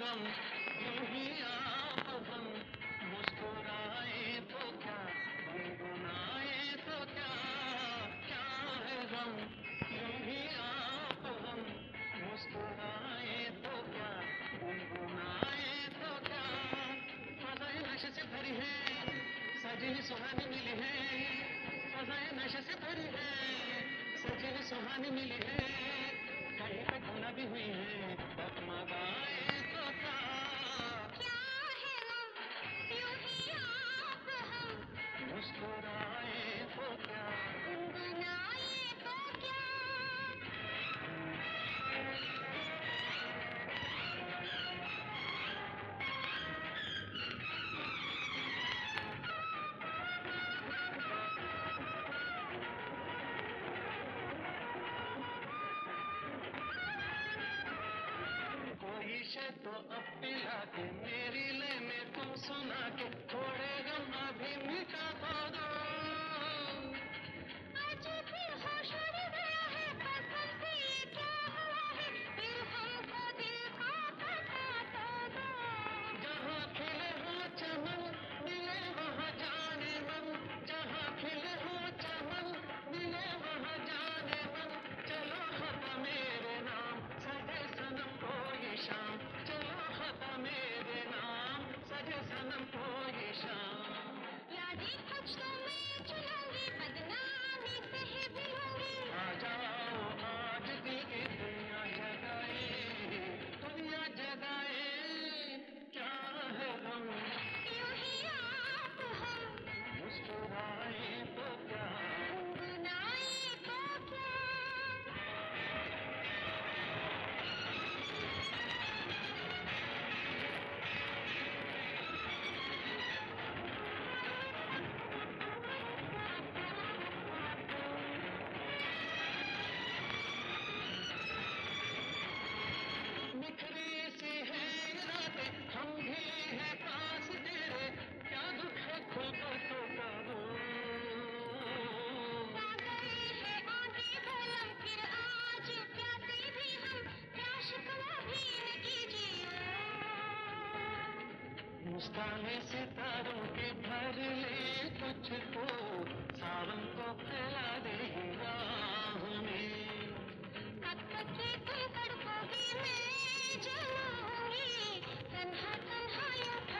गम, यूं ही आप हम मुस्कुराए तो क्या, गुनगुनाए तो क्या, क्या है गम, यूं ही आप हम मुस्कुराए तो क्या, गुनगुनाए तो क्या। फ़ज़ाएं नशे से भरी है, सजी सुहानी मिली है, फ़ज़ाएं नशे से भरी है, सजी सुहानी मिली है, कहीं पे गुना भी हुई है, डगमगाए तो क्या, क्या है गम, यूं ही आप हम मुस्कुराए तो क्या, गुनगुनाए तो क्या। कोई शे तो अब पिला के मेरी ले में तुम सुना के, थोड़े गम अभी मिटा तो दो। आज भी होश उड़ गया है, कसम से ये क्या हुआ है, दिल हमको दिल का बता तो दो। जहाँ खिले हो चमन मिले वहाँ जाने मन, जहाँ खिले हो चमन मिले वहाँ जाने मन, चलो खता मेरे नाम सजे सनम कोई शाम, चलो खता मेरे नाम सजे सनम कोई शाम। यादें कुछ तो मैं चुनूंगी, बदनामी से ही भी लूंगी। आ जाओ आज दिल की दुनिया जगाए, दुनिया जगाए, क्या है गम, यूं ही आप हम मुस्कुराए तो क्या, गुनगुनाए तो क्या। बिखरी सी है रातें, हम भी हैं पास तेरे, क्या दुख है खुद तो करो। सागर है आगे बलम, फिर आज प्यासे भी हम, क्या शिकवा भी न कीजिए। मुस्काने सितारों के भर ले तुझको, सावन को फैला दे राहों में। कब तक ये तुम तड़पोगे मैं जलूंगी, तन्हा तन्हा यूं